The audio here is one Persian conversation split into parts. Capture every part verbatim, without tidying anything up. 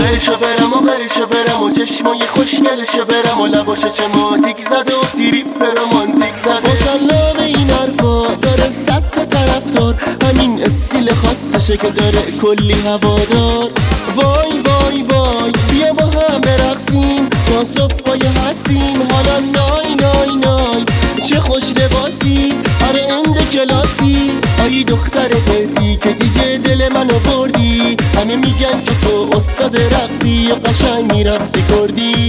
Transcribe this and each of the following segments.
غرشو برم و غرشو برم و چشمای خوشگلشو برم و لباشو چه ماتیک زده و تریپ رومانتیک زده. ماشالله به این حرفا داره صد تا طرفدار، همین استیل خاصشه که داره کلی هوادار. وای وای وای بیا با هم برقصیم تا صبح پای هستیم، حالا نای نای نای چه خوش لباسی، آره اند کلاسی. آی دختر بهتی که دیگه دل منو بردی، همه میگن که تو استاد رقصی و قشنگ میرقصی کردی.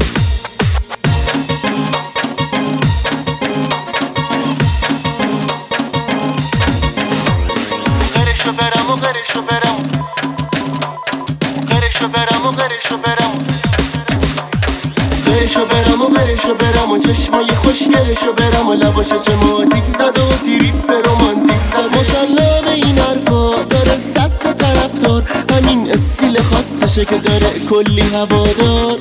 غرشو برم و غرشو برم غرشو برم و غرشو برم غرشو برم و غرشو برم و چشمای خوشگلشو برم و لباشو چه ماتیک زده و تریپ رومانتیک زده. ماشالله به این حرفا داره صد تا طرفدار، همین استیل خاصشه که داره کلی هوادار.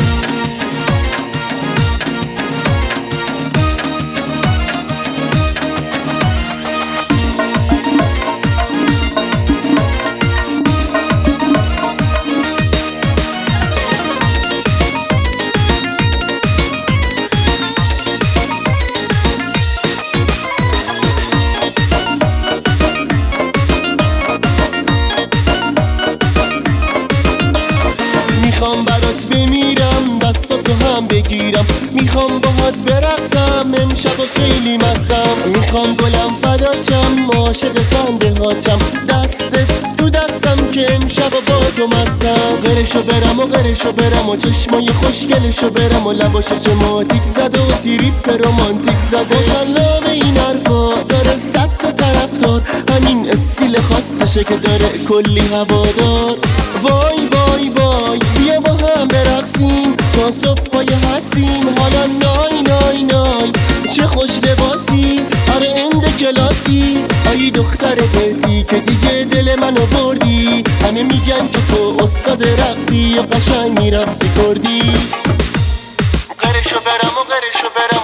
میخوام برات بمیرم دستاتو هم بگیرم، میخوام باهات برقصم امشب و خیلی مستم. میخوام گلم فداچم عاشق خنده هاچم، دستت تو دستم که امشب و با تو مستم. غرشو برم و غرشو برم و چشمای خوشگلشو برم و لباشو چه ماتیک زده و تریپ رومانتیک زده. ماشالله به این حرفا داره صد تا طرفدار، همین استیل خاصشه که داره کلی هوادار. وای وای وای بیا با هم برقصیم تا صبح پای هستیم، حالا نای نای نای چه خوش لباسی، آره اند کلاسی. آی دختر بهتی که دیگه دل منو بردی، همه میگن که تو استاد رقصی و قشنگ میرقصی کردی. غرشو برم و غرشو برم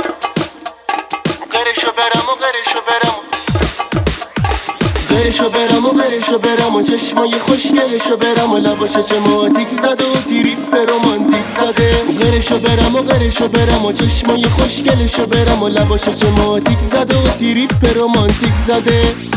غرشو برم و غرشو برم غرشو برم و غرشو برم و چشمای خوشگلشو برم و لباشو چه ماتیک زده و تریپ رومانتیک زده. غرشو برم و غرشو برم و چشمای خوشگلشو برم و لباشو چه ماتیک زده و تریپ رومانتیک زده.